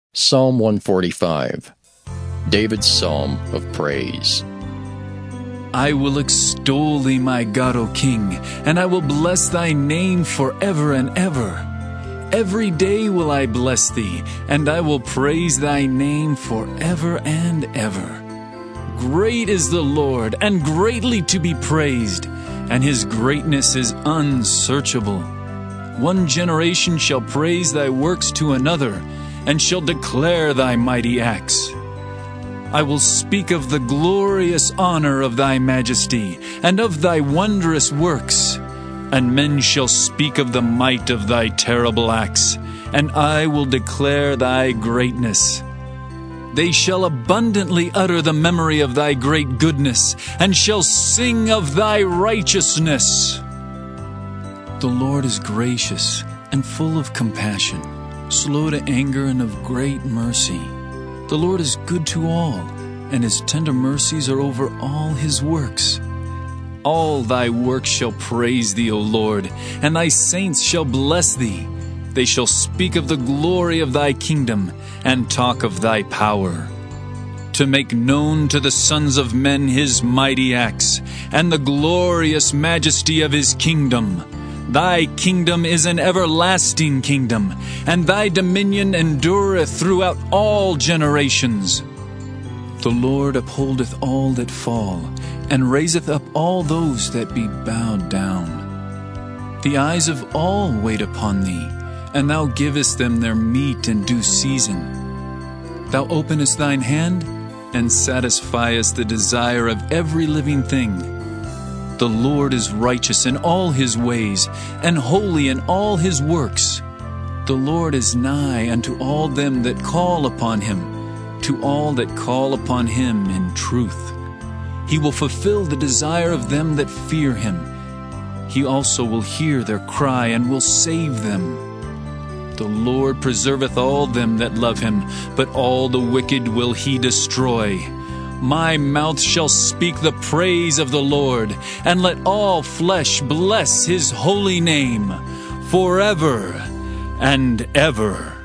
Psalm 145, David's Psalm of Praise. I will extol thee, my God, O King, and I will bless thy name forever and ever. Every day will I bless thee, and I will praise thy name forever and ever. Great is the Lord, and greatly to be praised, and his greatness is unsearchable. One generation shall praise thy works to another, and shall declare thy mighty acts. I will speak of the glorious honor of thy majesty, and of thy wondrous works. And men shall speak of the might of thy terrible acts, and I will declare thy greatness. They shall abundantly utter the memory of thy great goodness, and shall sing of thy righteousness. The Lord is gracious and full of compassion, slow to anger and of great mercy. The Lord is good to all, and his tender mercies are over all his works. All thy works shall praise thee, O Lord, and thy saints shall bless thee. They shall speak of the glory of thy kingdom, and talk of thy power, to make known to the sons of men his mighty acts, and the glorious majesty of his kingdom. Thy kingdom is an everlasting kingdom, and thy dominion endureth throughout all generations. The Lord upholdeth all that fall, and raiseth up all those that be bowed down. The eyes of all wait upon thee, and thou givest them their meat in due season. Thou openest thine hand, and satisfiest the desire of every living thing. The Lord is righteous in all his ways, and holy in all his works. The Lord is nigh unto all them that call upon him, to all that call upon him in truth. He will fulfill the desire of them that fear him. He also will hear their cry, and will save them. The Lord preserveth all them that love him, but all the wicked will he destroy. My mouth shall speak the praise of the Lord, and let all flesh bless his holy name, forever and ever.